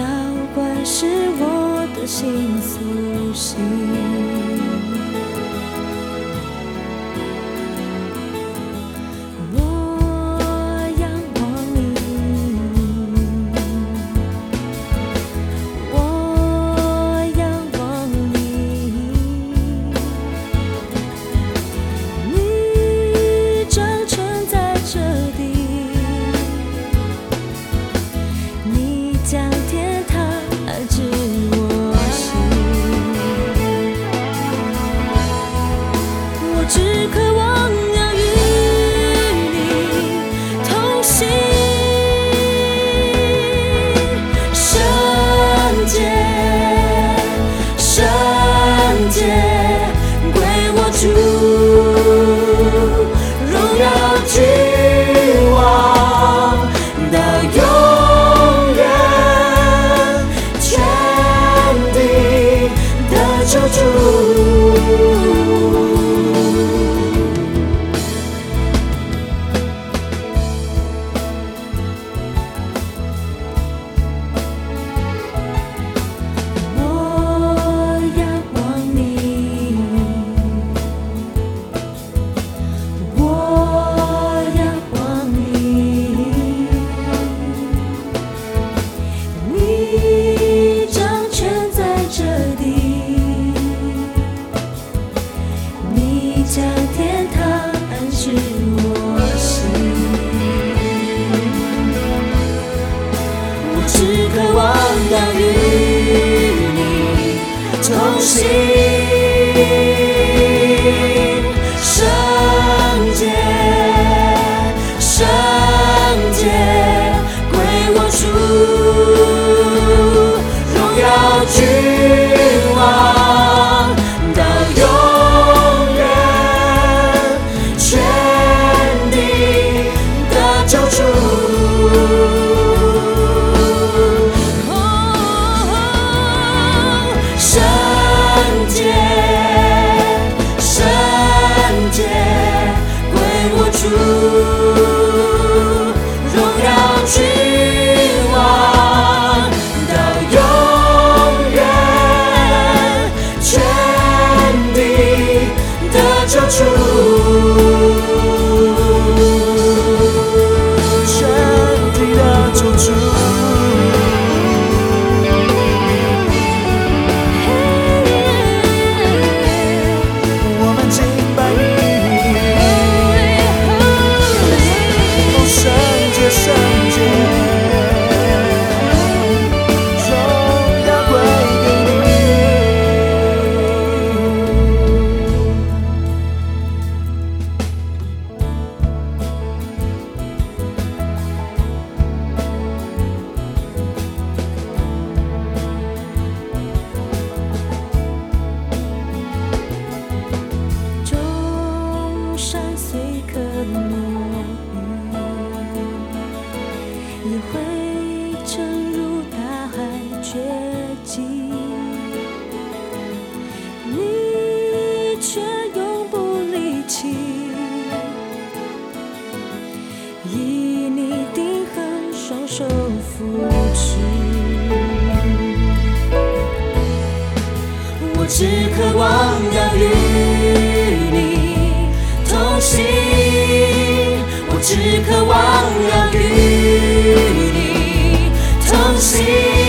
要管是我的心苏醒。我仰望你，我仰望你，你掌权在这地，你将天堂安置我心。我只渴望要与你同行，圣洁，圣洁，归我主，荣耀君王到永远，全地的救主。我仰望你，我仰望你，你掌权在这地，你将天堂安置我心。我只渴望要与你同行，圣洁，圣洁，归我主，荣耀君王到永远，全地的救主。圣洁，圣洁，归我主，荣耀君王到永远，全地的救主，全地的救主。我们敬拜你，哦，圣洁，圣洁，荣耀归给你。众山虽可挪移，也会沉入大海绝迹，你却永不离弃，以你定恒双手扶持。我只渴望要与你同行，我只渴望要与你同行。